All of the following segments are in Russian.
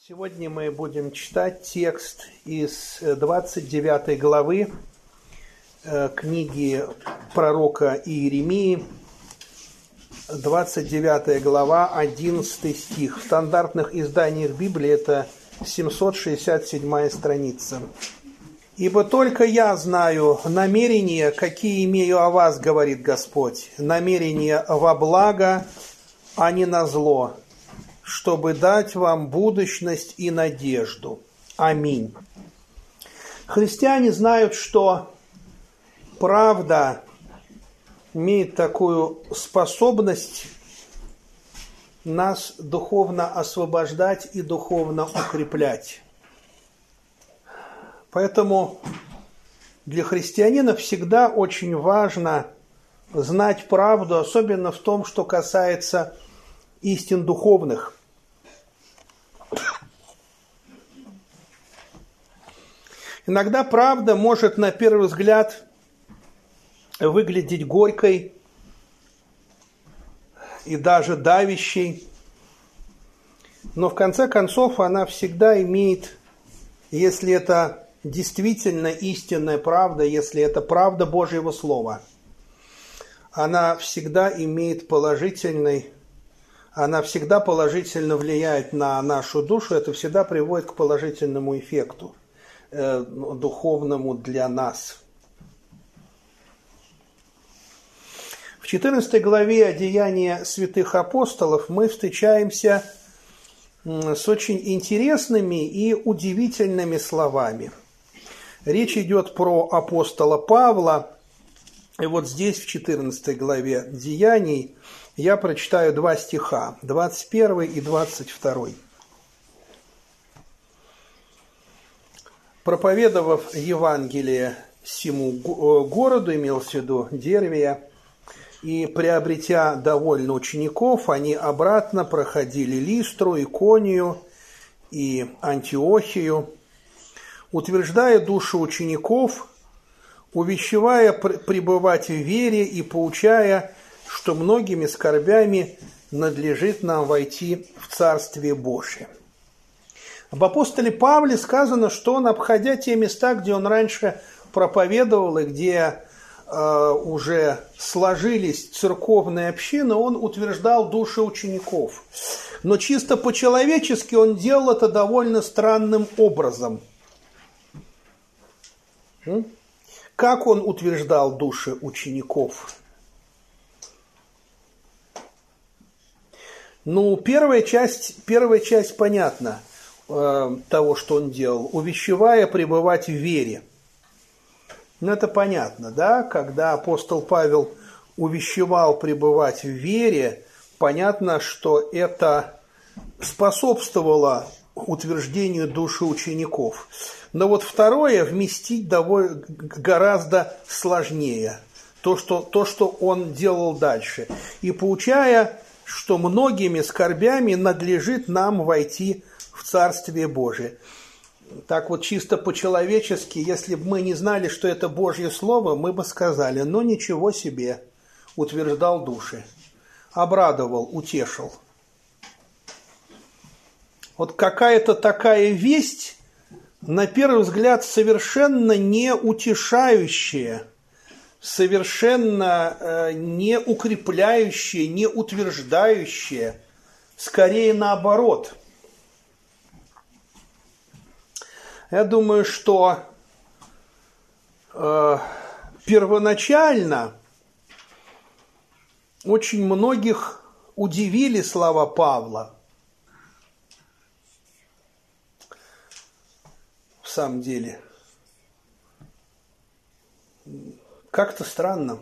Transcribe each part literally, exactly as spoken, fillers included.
Сегодня мы будем читать текст из двадцать девятой главы книги пророка Иеремии, двадцать девятая глава, одиннадцатый стих. В стандартных изданиях Библии это семьсот шестьдесят седьмая страница. «Ибо только я знаю намерения, какие имею о вас, говорит Господь, намерения во благо, а не на зло, чтобы дать вам будущность и надежду. Аминь». Христиане знают, что правда имеет такую способность нас духовно освобождать и духовно укреплять. Поэтому для христианина всегда очень важно знать правду, особенно в том, что касается истин духовных. Иногда правда может на первый взгляд выглядеть горькой и даже давящей, но в конце концов она всегда имеет, если это действительно истинная правда, если это правда Божьего Слова, она всегда имеет положительный, она всегда положительно влияет на нашу душу, это всегда приводит к положительному эффекту, э, духовному для нас. В четырнадцатой главе «Деяния святых апостолов» мы встречаемся с очень интересными и удивительными словами. Речь идет про апостола Павла, и вот здесь, в четырнадцатой главе «Деяний», я прочитаю два стиха, двадцать первый и двадцать второй. «Проповедовав Евангелие сему городу, имелся в виду Дервия, и приобретя довольно учеников, они обратно проходили Листру, Иконию и Антиохию, утверждая души учеников, увещевая пребывать в вере и поучая, что многими скорбями надлежит нам войти в Царствие Божие». Об апостоле Павле сказано, что он, обходя те места, где он раньше проповедовал и где э, уже сложились церковные общины, он утверждал души учеников. Но чисто по-человечески он делал это довольно странным образом. Как он утверждал души учеников? Ну, первая часть, первая часть понятна э, того, что он делал, увещевая пребывать в вере. Ну, это понятно, да? Когда апостол Павел увещевал пребывать в вере, понятно, что это способствовало утверждению души учеников. Но вот второе вместить довольно, гораздо сложнее. То что, то, что он делал дальше. И поучая, что многими скорбями надлежит нам войти в Царствие Божие. Так вот чисто по-человечески, если бы мы не знали, что это Божье Слово, мы бы сказали: ну ничего себе, утверждал души, обрадовал, утешил. Вот какая-то такая весть, на первый взгляд, совершенно не утешающая, совершенно э, не укрепляющая, не утверждающая, скорее наоборот. Я думаю, что э, первоначально очень многих удивили слова Павла. В самом деле, как-то странно.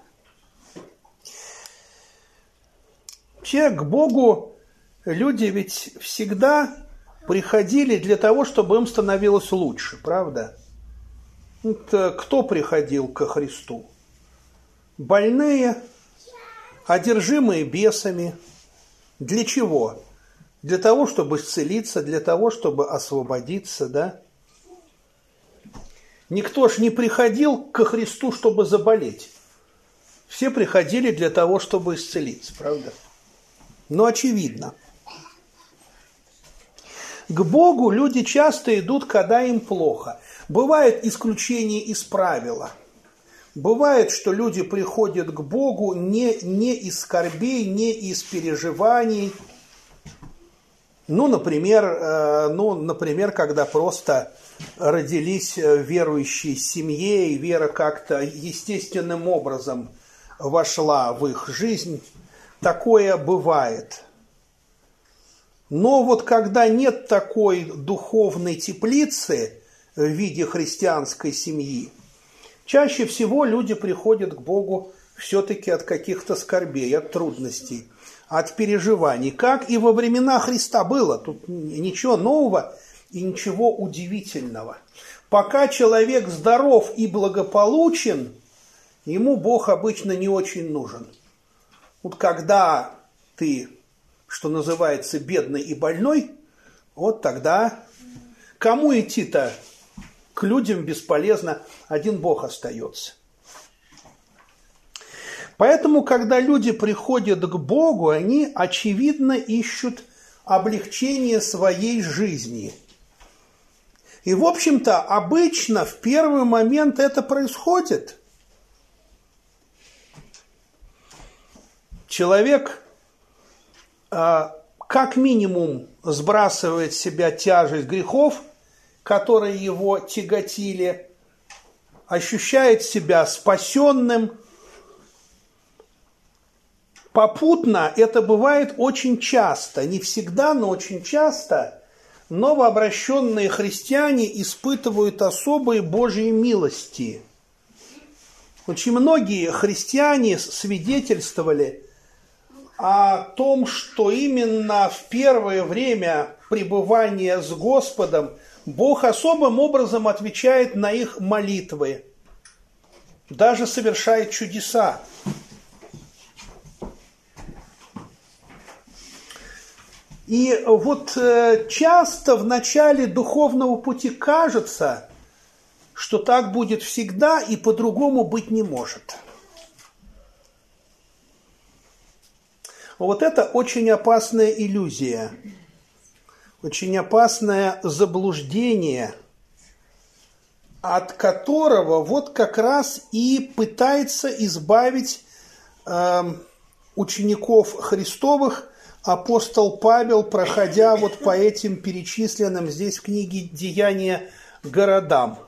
Вообще, к Богу люди ведь всегда приходили для того, чтобы им становилось лучше, правда? Это кто приходил ко Христу? Больные, одержимые бесами. Для чего? Для того, чтобы исцелиться, для того, чтобы освободиться, да? Никто ж не приходил ко Христу, чтобы заболеть. Все приходили для того, чтобы исцелиться, правда? Но очевидно. К Богу люди часто идут, когда им плохо. Бывает исключение из правила. Бывает, что люди приходят к Богу не, не из скорбей, не из переживаний. Ну, например, э, ну, например, когда просто родились в верующей семье, и вера как-то естественным образом вошла в их жизнь. Такое бывает. Но вот когда нет такой духовной теплицы в виде христианской семьи, чаще всего люди приходят к Богу все-таки от каких-то скорбей, от трудностей, от переживаний. Как и во времена Христа было. Тут ничего нового и ничего удивительного. Пока человек здоров и благополучен, ему Бог обычно не очень нужен. Вот когда ты, что называется, бедный и больной, вот тогда кому идти-то? К людям бесполезно, один Бог остается. Поэтому, когда люди приходят к Богу, они, очевидно, ищут облегчение своей жизни. И, в общем-то, обычно в первый момент это происходит. Человек, как минимум, сбрасывает с себя тяжесть грехов, которые его тяготили, ощущает себя спасенным. Попутно это бывает очень часто, не всегда, но очень часто новообращенные христиане испытывают особые Божьи милости. Очень многие христиане свидетельствовали о том, что именно в первое время пребывания с Господом Бог особым образом отвечает на их молитвы, даже совершает чудеса. И вот часто в начале духовного пути кажется, что так будет всегда и по-другому быть не может. Вот это очень опасная иллюзия, очень опасное заблуждение, от которого вот как раз и пытается избавить э, учеников Христовых апостол Павел, проходя вот по этим перечисленным здесь в книге «Деяния» городам.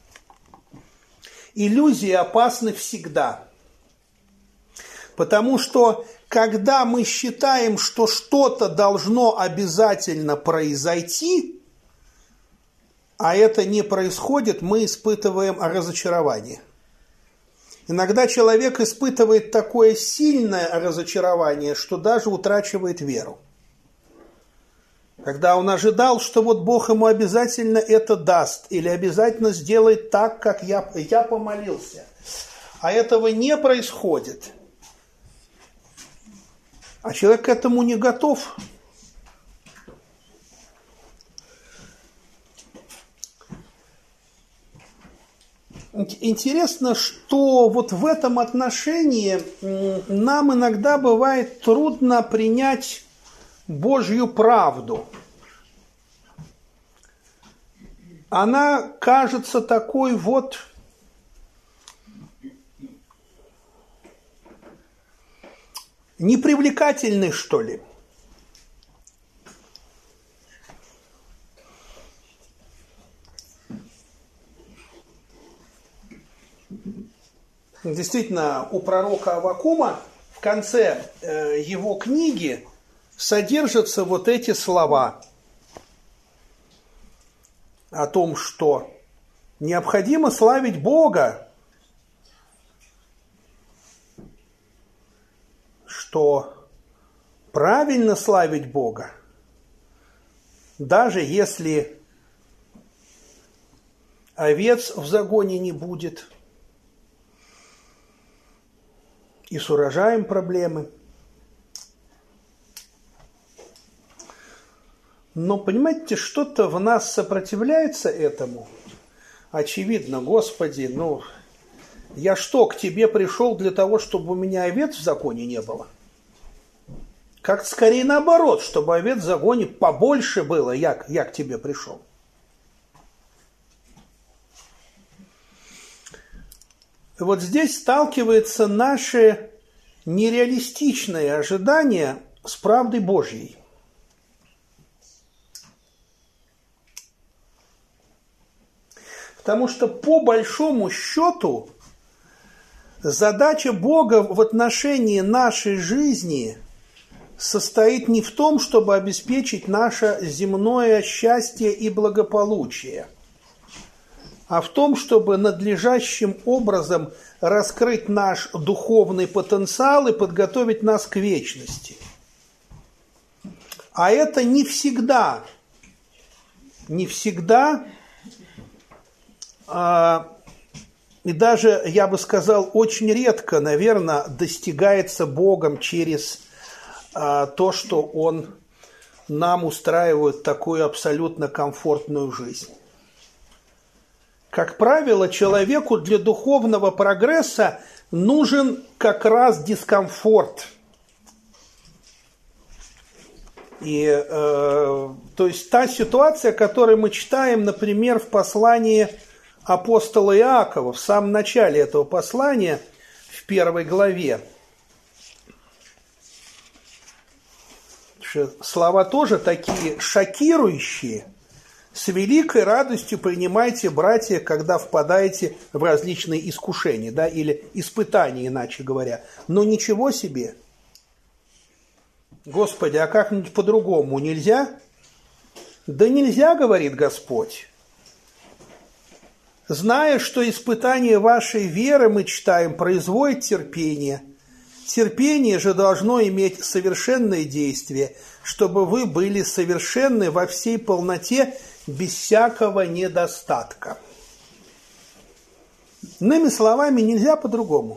Иллюзии опасны всегда, потому что когда мы считаем, что что-то должно обязательно произойти, а это не происходит, мы испытываем разочарование. Иногда человек испытывает такое сильное разочарование, что даже утрачивает веру. Когда он ожидал, что вот Бог ему обязательно это даст, или обязательно сделает так, как я, я помолился, а этого не происходит, а человек к этому не готов. Интересно, что вот в этом отношении нам иногда бывает трудно принять Божью правду. Она кажется такой вот непривлекательной, что ли. Действительно, у пророка Аввакума в конце э, его книги содержатся вот эти слова о том, что необходимо славить Бога, что правильно славить Бога, даже если овец в загоне не будет, и с урожаем проблемы. Но, понимаете, что-то в нас сопротивляется этому. Очевидно, Господи, ну, я что, к Тебе пришел для того, чтобы у меня овец в законе не было? Как скорее наоборот, чтобы овец в загоне побольше было, я, я к тебе пришел. Вот здесь сталкивается наше нереалистичное ожидание с правдой Божьей. Потому что по большому счету задача Бога в отношении нашей жизни состоит не в том, чтобы обеспечить наше земное счастье и благополучие, а в том, чтобы надлежащим образом раскрыть наш духовный потенциал и подготовить нас к вечности. А это не всегда, не всегда, а, и даже, я бы сказал, очень редко, наверное, достигается Богом через а, то, что Он нам устраивает такую абсолютно комфортную жизнь. Как правило, человеку для духовного прогресса нужен как раз дискомфорт. И, э, то есть та ситуация, которую мы читаем, например, в послании апостола Иакова, в самом начале этого послания, в первой главе. Слова тоже такие шокирующие. С великой радостью принимайте, братья, когда впадаете в различные искушения, да, или испытания, иначе говоря. Но ничего себе. Господи, а как-нибудь по-другому нельзя? Да нельзя, говорит Господь. Зная, что испытание вашей веры, мы читаем, производит терпение. Терпение же должно иметь совершенное действие, чтобы вы были совершенны во всей полноте, без всякого недостатка. Иными словами, нельзя по-другому.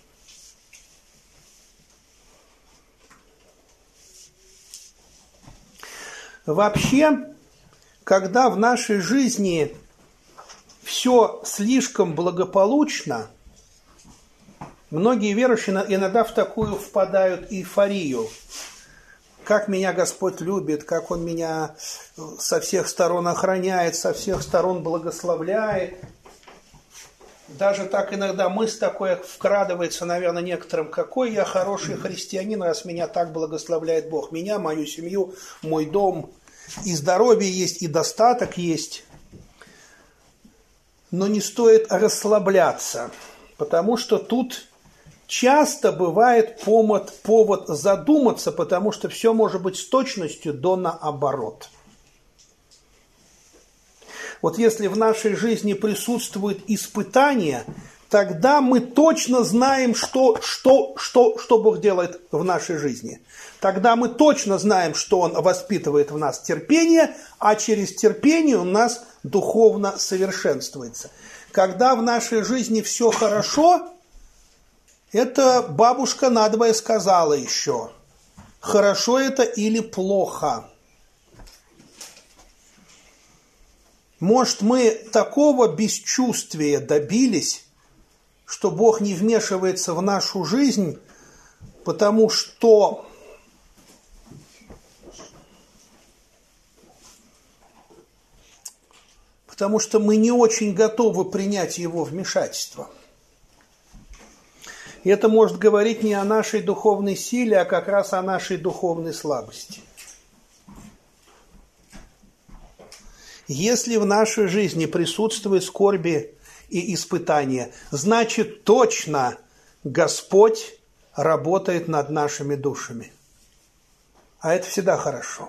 Вообще, когда в нашей жизни все слишком благополучно, многие верующие иногда в такую впадают эйфорию. Как меня Господь любит, как Он меня со всех сторон охраняет, со всех сторон благословляет. Даже так иногда мысль такое вкрадывается, наверное, некоторым, какой я хороший христианин, раз меня так благословляет Бог. Меня, мою семью, мой дом, и здоровье есть, и достаток есть. Но не стоит расслабляться, потому что тут часто бывает повод, повод задуматься, потому что все может быть с точностью до наоборот. Вот если в нашей жизни присутствует испытание, тогда мы точно знаем, что, что, что, что Бог делает в нашей жизни. Тогда мы точно знаем, что Он воспитывает в нас терпение, а через терпение у нас духовно совершенствуется. Когда в нашей жизни все хорошо, это бабушка надвое сказала еще. Хорошо это или плохо? Может, мы такого бесчувствия добились, что Бог не вмешивается в нашу жизнь, потому что потому что мы не очень готовы принять Его вмешательство. И это может говорить не о нашей духовной силе, а как раз о нашей духовной слабости. Если в нашей жизни присутствуют скорби и испытания, значит точно Господь работает над нашими душами. А это всегда хорошо.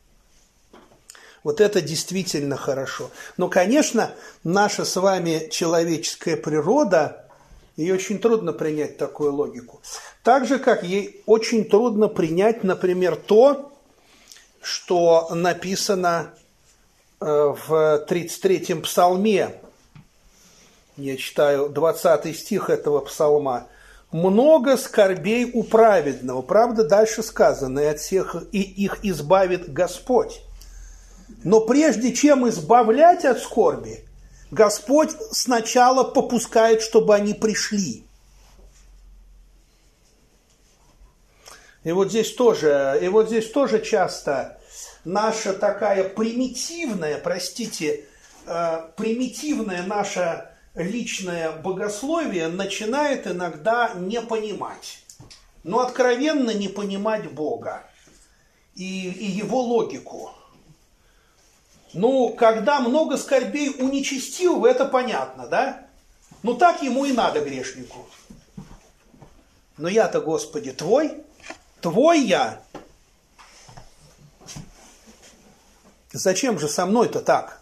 Вот это действительно хорошо. Но, конечно, наша с вами человеческая природа, ей очень трудно принять такую логику. Так же, как ей очень трудно принять, например, то, что написано в тридцать третьем псалме. Я читаю двадцатый стих этого псалма. «Много скорбей у праведного». Правда, дальше сказано, «и от всех и их избавит Господь». Но прежде чем избавлять от скорби, Господь сначала попускает, чтобы они пришли. И вот здесь тоже, и вот здесь тоже часто наша такая примитивная, простите, э, примитивное наше личное богословие начинает иногда не понимать. Но откровенно не понимать Бога и, и его логику. Ну, когда много скорбей у нечестивого, это понятно, да? Ну, так ему и надо, грешнику. Но я-то, Господи, Твой, Твой я. Зачем же со мной-то так?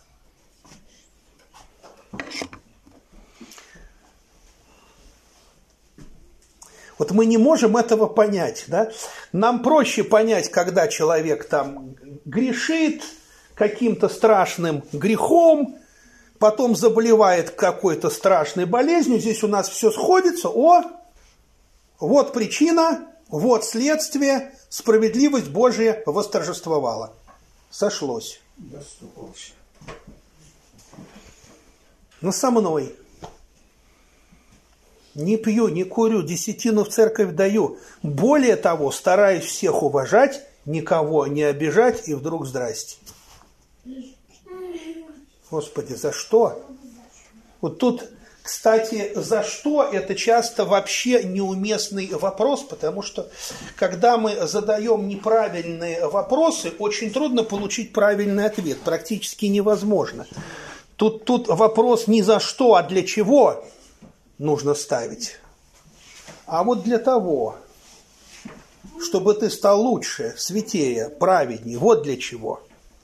Вот мы не можем этого понять, да? Нам проще понять, когда человек там грешит каким-то страшным грехом, потом заболевает какой-то страшной болезнью, здесь у нас все сходится, о, вот причина, вот следствие, справедливость Божия восторжествовала. Сошлось. Но со мной. Не пью, не курю, десятину в церковь даю. Более того, стараюсь всех уважать, никого не обижать, и вдруг здрасте. Господи, за что? Вот тут, кстати, за что, это часто вообще неуместный вопрос, потому что, когда мы задаем неправильные вопросы, очень трудно получить правильный ответ, практически невозможно. Тут, тут вопрос не за что, а для чего нужно ставить. А вот для того, чтобы ты стал лучше, святее, праведнее, вот для чего.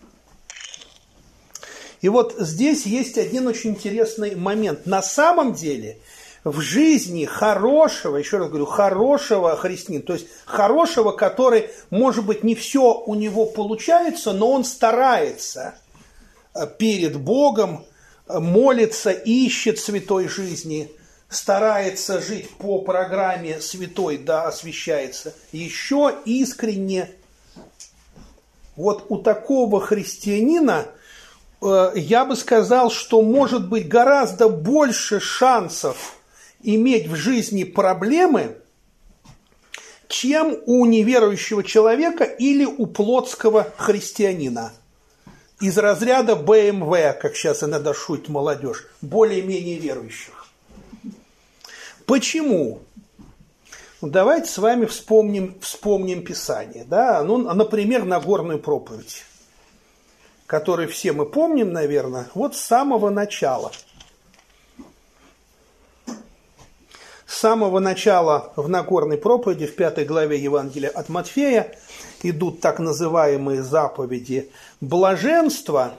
И вот здесь есть один очень интересный момент. На самом деле в жизни хорошего, еще раз говорю, хорошего христианина, то есть хорошего, который, может быть, не все у него получается, но он старается перед Богом, молится, ищет святой жизни, старается жить по программе святой, да, освящается, еще искренне. Вот у такого христианина я бы сказал, что может быть гораздо больше шансов иметь в жизни проблемы, чем у неверующего человека или у плотского христианина. Из разряда бэ эм вэ, как сейчас иногда шутит молодежь, более-менее верующих. Почему? Давайте с вами вспомним, вспомним Писание. Да? Ну, например, Нагорную проповедь, который все мы помним, наверное, вот с самого начала. С самого начала в Нагорной проповеди, в пятой главе Евангелия от Матфея, идут так называемые заповеди блаженства.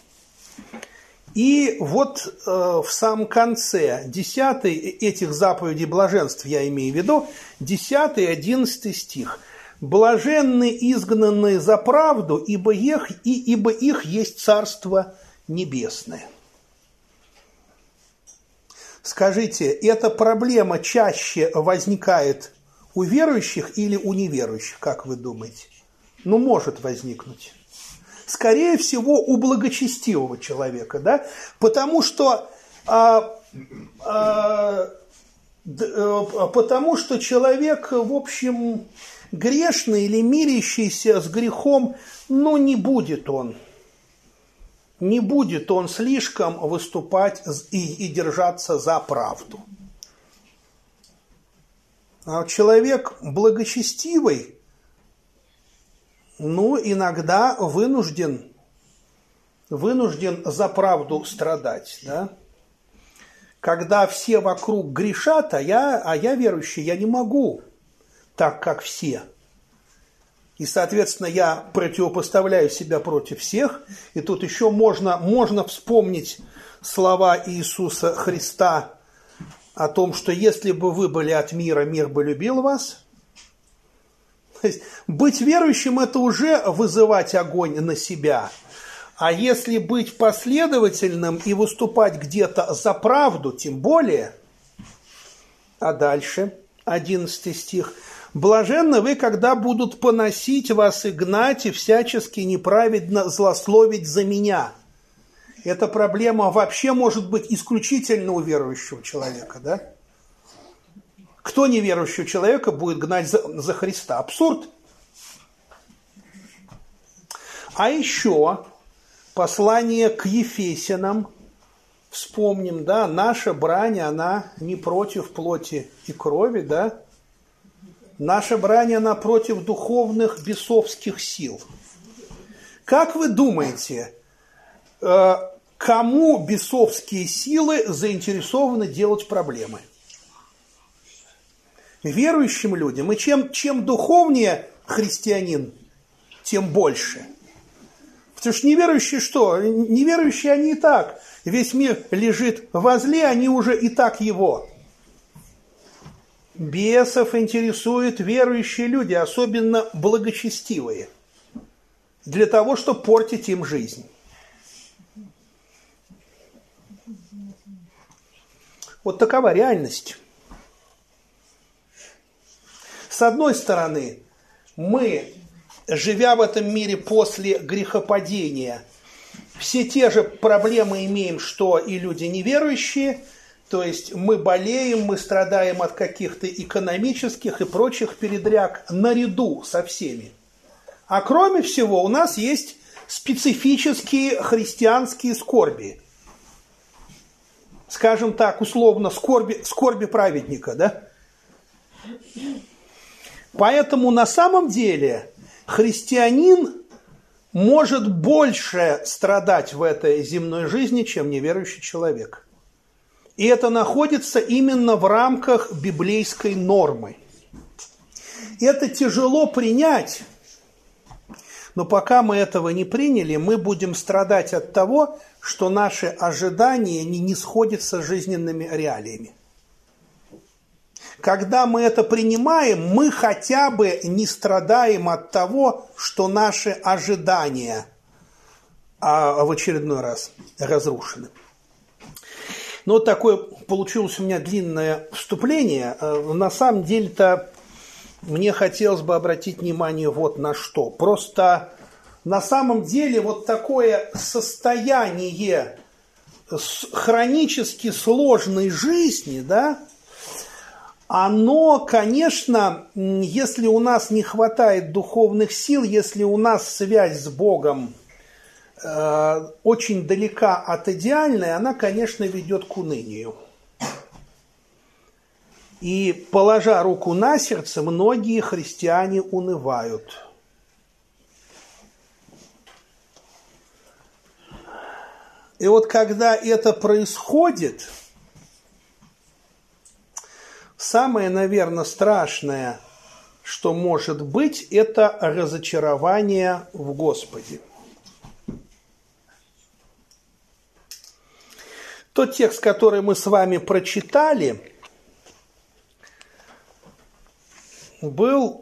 И вот э, в самом конце десятой этих заповедей блаженств, я имею в виду, десятый и одиннадцатый стих. «Блаженны изгнанные за правду, ибо их, и, ибо их есть Царство Небесное». Скажите, эта проблема чаще возникает у верующих или у неверующих, как вы думаете? Ну, может возникнуть. Скорее всего, у благочестивого человека, да? Потому что, а, а, а, потому что человек, в общем, грешный или мирящийся с грехом, ну, не будет он. Не будет он слишком выступать и, и держаться за правду. А человек благочестивый, ну, иногда вынужден, вынужден за правду страдать, да? Когда все вокруг грешат, а я, а я верующий, я не могу так, как все. И, соответственно, я противопоставляю себя против всех. И тут еще можно, можно вспомнить слова Иисуса Христа о том, что если бы вы были от мира, мир бы любил вас. То есть быть верующим – это уже вызывать огонь на себя. А если быть последовательным и выступать где-то за правду, тем более. А дальше, одиннадцатый стих. «Блаженны вы, когда будут поносить вас и гнать, и всячески неправедно злословить за меня». Эта проблема вообще может быть исключительно у верующего человека, да? Кто неверующего человека будет гнать за, за Христа? Абсурд. А еще послание к Ефесянам, вспомним, да, наша брань, она не против плоти и крови, да, наша брань, она против духовных бесовских сил. Как вы думаете, кому бесовские силы заинтересованы делать проблемы? Верующим людям. И чем, чем духовнее христианин, тем больше. Потому что неверующие что? Неверующие они и так. Весь мир лежит возле, они уже и так его. Бесов интересуют верующие люди, особенно благочестивые, для того, чтобы портить им жизнь. Вот такова реальность. С одной стороны, мы, живя в этом мире после грехопадения, все те же проблемы имеем, что и люди неверующие, то есть мы болеем, мы страдаем от каких-то экономических и прочих передряг наряду со всеми. А кроме всего у нас есть специфические христианские скорби. Скажем так, условно, скорби, скорби праведника, да? Поэтому на самом деле христианин может больше страдать в этой земной жизни, чем неверующий человек. И это находится именно в рамках библейской нормы. Это тяжело принять, но пока мы этого не приняли, мы будем страдать от того, что наши ожидания не, не сходятся с жизненными реалиями. Когда мы это принимаем, мы хотя бы не страдаем от того, что наши ожидания а, в очередной раз разрушены. Ну, вот такое получилось у меня длинное вступление. На самом деле-то мне хотелось бы обратить внимание вот на что. Просто на самом деле вот такое состояние хронически сложной жизни, да, оно, конечно, если у нас не хватает духовных сил, если у нас связь с Богом э, очень далека от идеальной, она, конечно, ведет к унынию. И, положа руку на сердце, многие христиане унывают. И вот когда это происходит, самое, наверное, страшное, что может быть, это разочарование в Господе. Тот текст, который мы с вами прочитали, был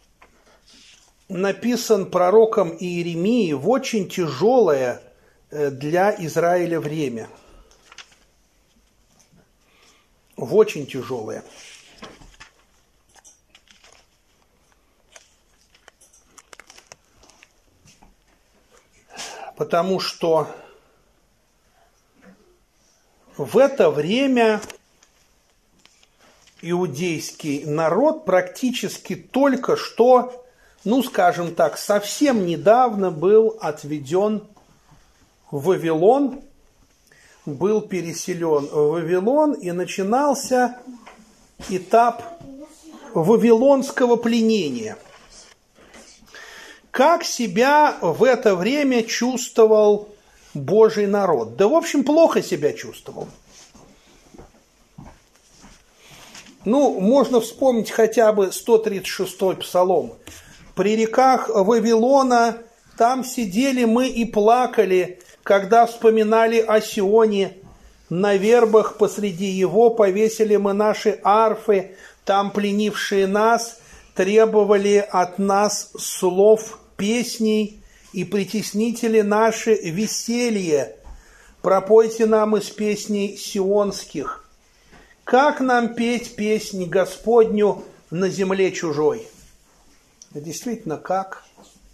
написан пророком Иеремией в очень тяжелое для Израиля время. В очень тяжелое. Потому что в это время иудейский народ практически только что, ну, скажем так, совсем недавно был отведен в Вавилон, был переселен в Вавилон, и начинался этап вавилонского пленения. Как себя в это время чувствовал Божий народ? Да, в общем, плохо себя чувствовал. Ну, можно вспомнить хотя бы сто тридцать шестой псалом. «При реках Вавилона там сидели мы и плакали, когда вспоминали о Сионе. На вербах посреди его повесили мы наши арфы, там пленившие нас требовали от нас слов песней, и притеснители наши веселье. Пропойте нам из песней сионских. Как нам петь песни Господню на земле чужой?» Действительно, как?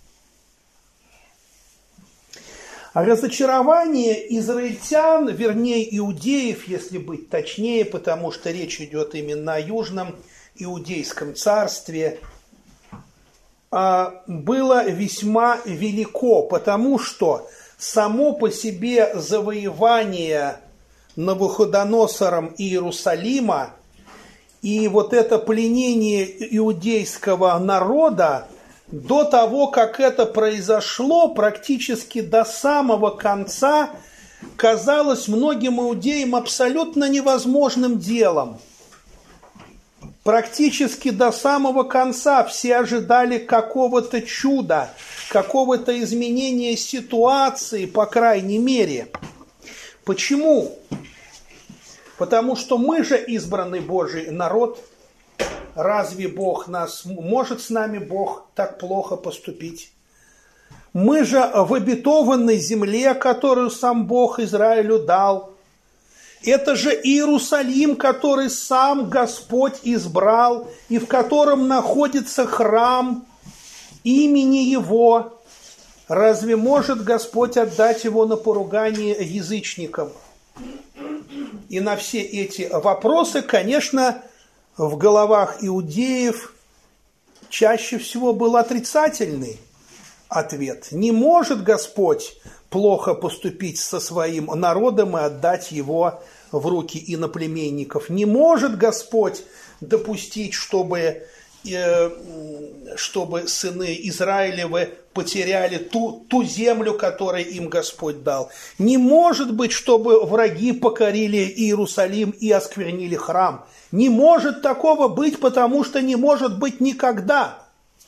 А разочарование израильтян, вернее иудеев, если быть точнее, потому что речь идет именно о Южном Иудейском царстве, было весьма велико, потому что само по себе завоевание Навуходоносором Иерусалима и вот это пленение иудейского народа, до того, как это произошло, практически до самого конца, казалось многим иудеям абсолютно невозможным делом. Практически до самого конца все ожидали какого-то чуда, какого-то изменения ситуации, по крайней мере. Почему? Потому что мы же избранный Божий народ. Разве Бог нас, может с нами Бог так плохо поступить? Мы же в обетованной земле, которую сам Бог Израилю дал. Это же Иерусалим, который сам Господь избрал, и в котором находится храм имени Его. Разве может Господь отдать его на поругание язычникам? И на все эти вопросы, конечно, в головах иудеев чаще всего был отрицательный ответ. Не может Господь плохо поступить со своим народом и отдать его в руки иноплеменников. Не может Господь допустить, чтобы, э, чтобы сыны Израилевы потеряли ту, ту землю, которую им Господь дал. Не может быть, чтобы враги покорили Иерусалим и осквернили храм. Не может такого быть, потому что не может быть никогда.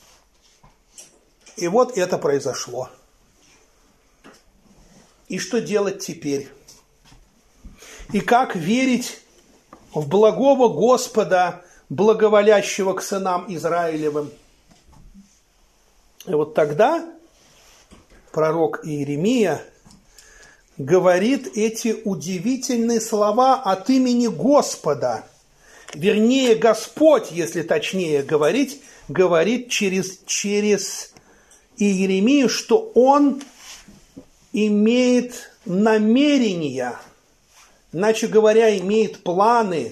И вот это произошло. И что делать теперь? И как верить в благого Господа, благоволящего к сынам Израилевым? И вот тогда пророк Иеремия говорит эти удивительные слова от имени Господа. Вернее, Господь, если точнее говорить, говорит через, через Иеремию, что он имеет намерения, иначе говоря, имеет планы,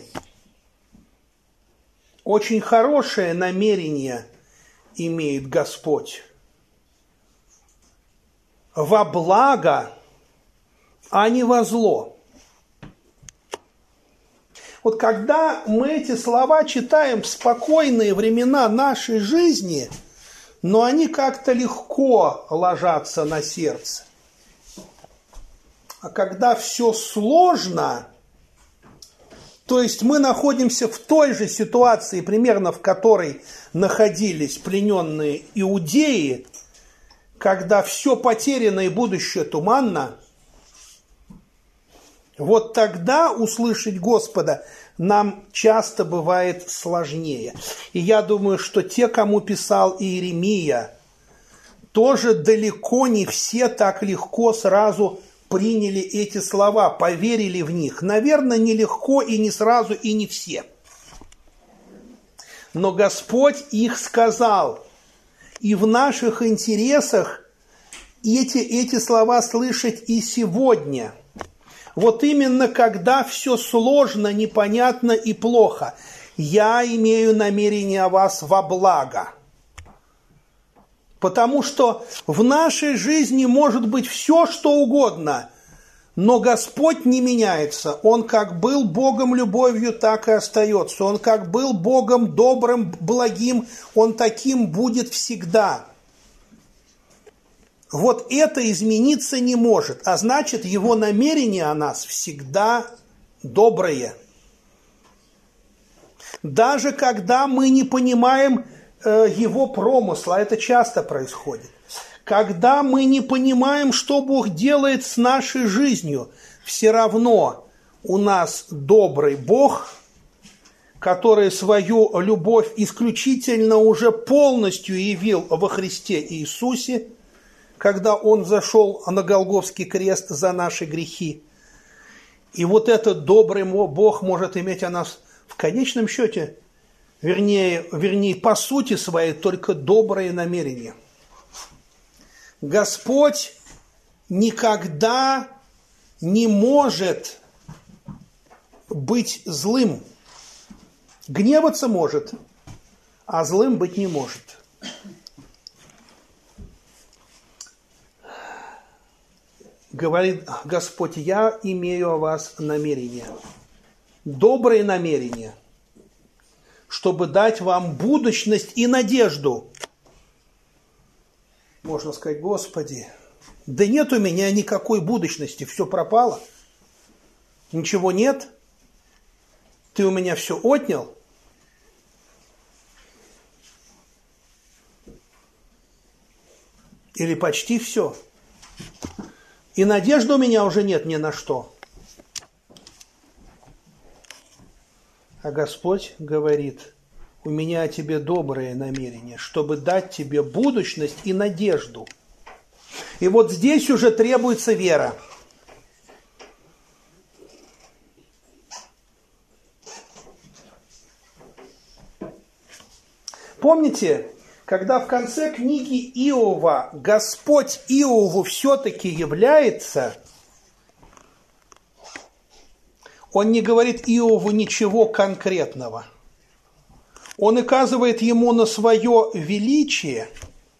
очень хорошее намерение имеет Господь. Во благо, а не во зло. Вот когда мы эти слова читаем в спокойные времена нашей жизни, но они как-то легко ложатся на сердце. А когда все сложно, то есть мы находимся в той же ситуации, примерно в которой находились плененные иудеи, когда все потеряно и будущее туманно, вот тогда услышать Господа нам часто бывает сложнее. И я думаю, что те, кому писал Иеремия, тоже далеко не все так легко сразу приняли эти слова, поверили в них. Наверное, нелегко и не сразу, и не все. Но Господь их сказал. И в наших интересах эти, эти слова слышать и сегодня. Вот именно когда все сложно, непонятно и плохо, я имею намерение о вас во благо. Потому что в нашей жизни может быть все, что угодно, но Господь не меняется. Он как был Богом любовью, так и остается. Он как был Богом добрым, благим, Он таким будет всегда. Вот это измениться не может, а значит, Его намерения о нас всегда добрые. Даже когда мы не понимаем э, Его промысла, это часто происходит. Когда мы не понимаем, что Бог делает с нашей жизнью, все равно у нас добрый Бог, который свою любовь исключительно уже полностью явил во Христе Иисусе, когда Он зашел на Голгофский крест за наши грехи. И вот этот добрый Бог может иметь о нас в конечном счете, вернее, вернее по сути своей, только добрые намерения. Господь никогда не может быть злым. Гневаться может, а злым быть не может. говорит: Господь, я имею о вас намерение, добрые намерения, чтобы дать вам будущность и надежду. Можно сказать: Господи, да нет у меня никакой будущности, все пропало, ничего нет, ты у меня все отнял. Или почти все. И надежды у меня уже нет ни на что. А Господь говорит: у меня о тебе доброе намерение, чтобы дать тебе будущность и надежду. И вот здесь уже требуется вера. Помните, когда в конце книги Иова Господь Иову все-таки является, Он не говорит Иову ничего конкретного. Он указывает ему на свое величие.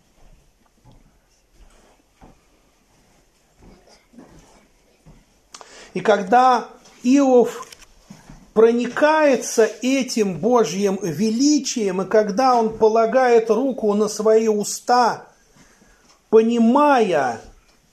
И когда Иов проникается этим Божьим величием, и когда он полагает руку на свои уста, понимая,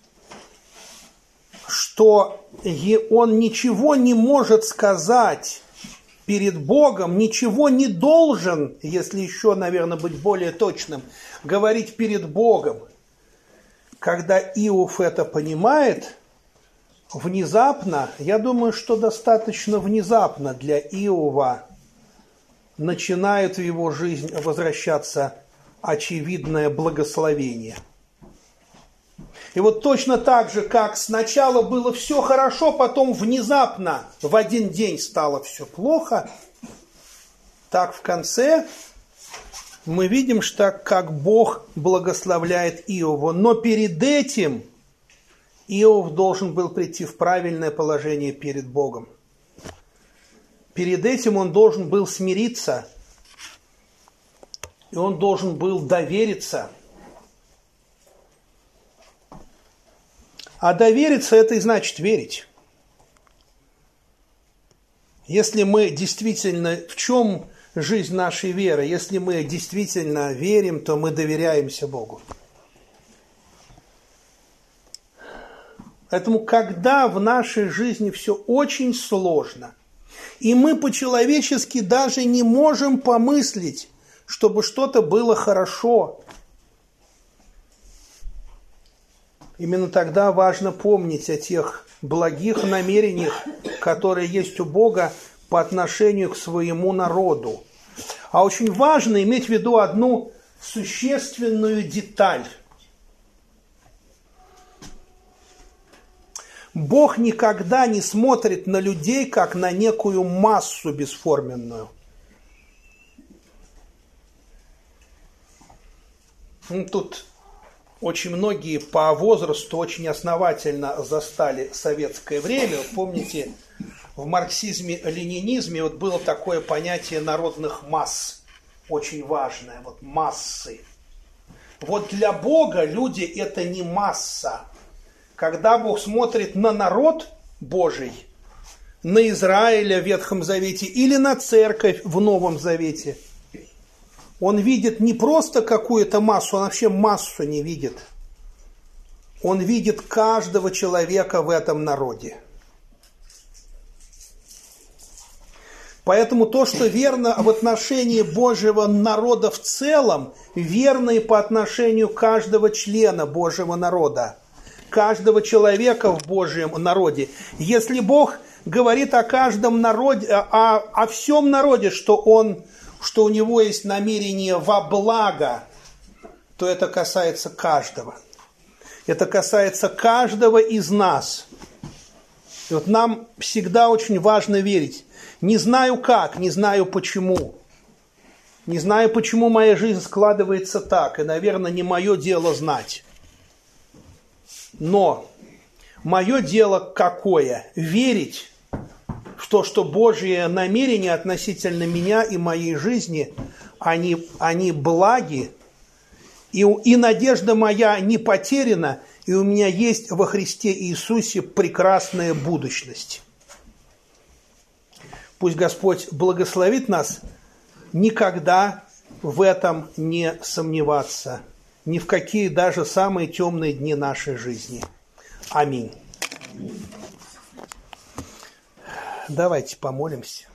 что он ничего не может сказать перед Богом, ничего не должен, если еще, наверное, быть более точным, говорить перед Богом. Когда Иов это понимает, внезапно, я думаю, что достаточно внезапно для Иова начинает в его жизнь возвращаться очевидное благословение. И вот точно так же, как сначала было все хорошо, потом внезапно в один день стало все плохо, так в конце мы видим, что как Бог благословляет Иова. Но перед этим Иов должен был прийти в правильное положение перед Богом. Перед этим он должен был смириться, и он должен был довериться. А довериться – это и значит верить. Если мы действительно, в чем жизнь нашей веры? Если мы действительно верим, то мы доверяемся Богу. Поэтому, когда в нашей жизни все очень сложно, и мы по-человечески даже не можем помыслить, чтобы что-то было хорошо, именно тогда важно помнить о тех благих намерениях, которые есть у Бога по отношению к своему народу. А очень важно иметь в виду одну существенную деталь. Бог никогда не смотрит на людей, как на некую массу бесформенную. Тут очень многие по возрасту очень основательно застали советское время. Помните, в марксизме-ленинизме вот было такое понятие народных масс, очень важное, вот массы. Вот для Бога люди – это не масса. Когда Бог смотрит на народ Божий, на Израиля в Ветхом Завете или на церковь в Новом Завете, Он видит не просто какую-то массу, он вообще массу не видит. Он видит каждого человека в этом народе. Поэтому то, что верно в отношении Божьего народа в целом, верно и по отношению каждого члена Божьего народа, каждого человека в Божьем народе. Если Бог говорит о каждом народе, о, о всем народе, что, он, что у него есть намерение во благо, то это касается каждого. Это касается каждого из нас. И вот нам всегда очень важно верить. Не знаю как, не знаю почему. Не знаю, почему моя жизнь складывается так. И, наверное, не мое дело знать. Но мое дело какое? Верить в то, что Божьи намерения относительно меня и моей жизни, они, они благи, и, и надежда моя не потеряна, и у меня есть во Христе Иисусе прекрасная будущность. Пусть Господь благословит нас никогда в этом не сомневаться, ни в какие даже самые темные дни нашей жизни. Аминь. Давайте помолимся.